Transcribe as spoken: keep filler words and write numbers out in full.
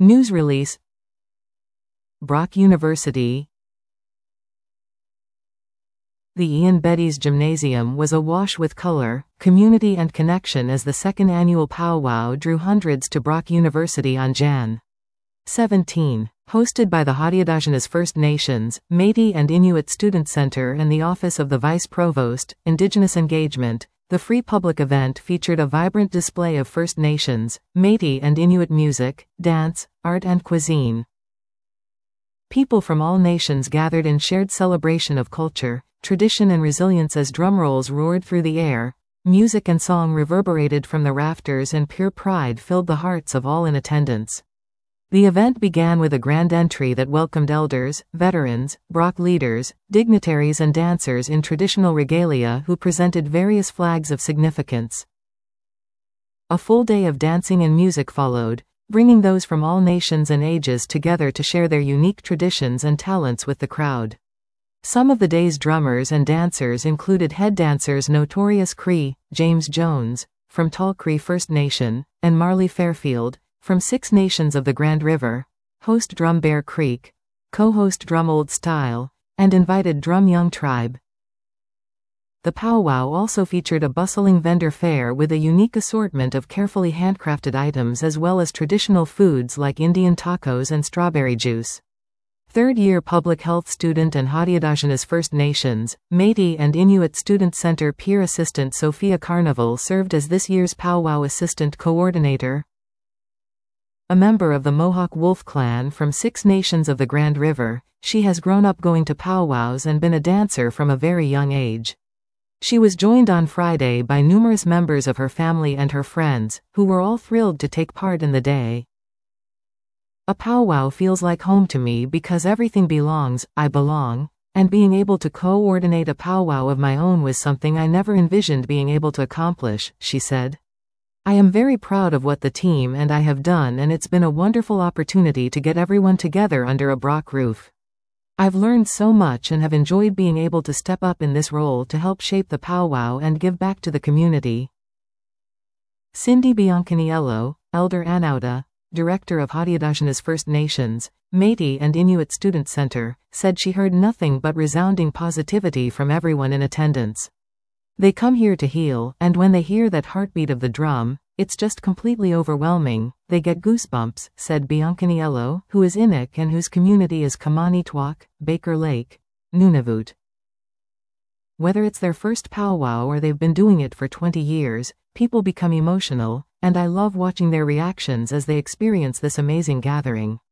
News release. Brock University. The Ian Beddes Gymnasium was awash with color, community and connection as the second annual powwow drew hundreds to Brock University on January seventeenth. Hosted by the Haudenosaunee First Nations, Métis and Inuit Student Center and the Office of the Vice Provost, Indigenous Engagement, the free public event featured a vibrant display of First Nations, Métis and Inuit music, dance, art and cuisine. People from all nations gathered in shared celebration of culture, tradition and resilience as drumrolls roared through the air, music and song reverberated from the rafters and pure pride filled the hearts of all in attendance. The event began with a grand entry that welcomed elders, veterans, Brock leaders, dignitaries and dancers in traditional regalia who presented various flags of significance. A full day of dancing and music followed, bringing those from all nations and ages together to share their unique traditions and talents with the crowd. Some of the day's drummers and dancers included head dancers Notorious Cree, James Jones, from Tall Cree First Nation, and Marley Fairfield, from Six Nations of the Grand River, host drum Bear Creek, co-host drum Old Style, and invited drum Young Tribe. The powwow also featured a bustling vendor fair with a unique assortment of carefully handcrafted items as well as traditional foods like Indian tacos and strawberry juice. Third-year public health student and Haudenosaunee First Nations, Métis and Inuit Student Center peer assistant Sophia Carnival served as this year's powwow assistant coordinator. A member of the Mohawk Wolf Clan from Six Nations of the Grand River, she has grown up going to powwows and been a dancer from a very young age. She was joined on Friday by numerous members of her family and her friends, who were all thrilled to take part in the day. A powwow feels like home to me because everything belongs, I belong, and being able to coordinate a powwow of my own was something I never envisioned being able to accomplish, she said. I am very proud of what the team and I have done, and it's been a wonderful opportunity to get everyone together under a Brock roof. I've learned so much and have enjoyed being able to step up in this role to help shape the powwow and give back to the community. Cindy Biancaniello, Elder Anauta, Director of Haudenosaunee First Nations, Métis and Inuit Student Center, said she heard nothing but resounding positivity from everyone in attendance. They come here to heal, and when they hear that heartbeat of the drum, it's just completely overwhelming, they get goosebumps, said Biancaniello, who is Inuk and whose community is Kamanitwak, Baker Lake, Nunavut. Whether it's their first powwow or they've been doing it for twenty years, people become emotional, and I love watching their reactions as they experience this amazing gathering.